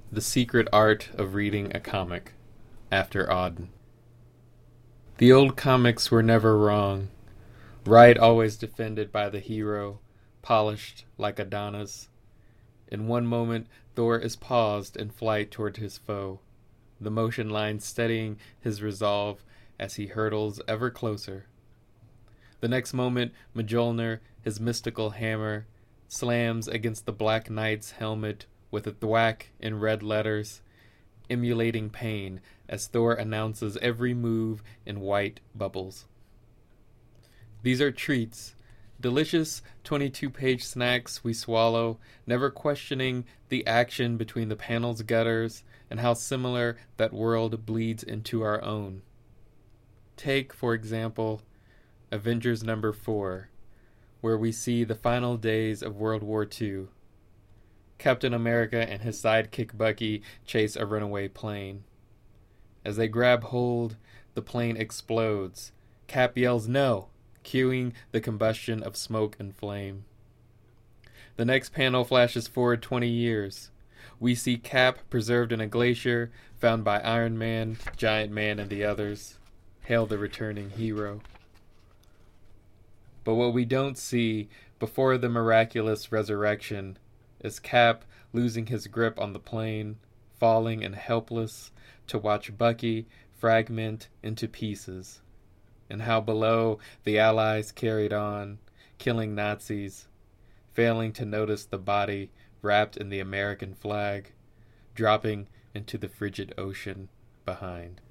The Secret Art of Reading a Comic, after Auden. The old comics were never wrong. Right always defended by the hero, polished like Adonis. In one moment, Thor is paused in flight toward his foe, the motion line steadying his resolve as he hurtles ever closer. The next moment, Mjolnir, his mystical hammer, slams against the Black Knight's helmet with a thwack in red letters, emulating pain as Thor announces every move in white bubbles. These are treats, delicious 22-page snacks we swallow, never questioning the action between the panel's gutters and how similar that world bleeds into our own. Take, for example, Avengers number 4, where we see the final days of World War II. Captain America and his sidekick Bucky chase a runaway plane. As they grab hold, the plane explodes. Cap yells no, cueing the combustion of smoke and flame. The next panel flashes forward 20 years. We see Cap preserved in a glacier, found by Iron Man, Giant Man, and the others. Hail the returning hero. But what we don't see before the miraculous resurrection is Cap losing his grip on the plane, falling and helpless to watch Bucky fragment into pieces, and how below the Allies carried on, killing Nazis, failing to notice the body wrapped in the American flag, dropping into the frigid ocean behind.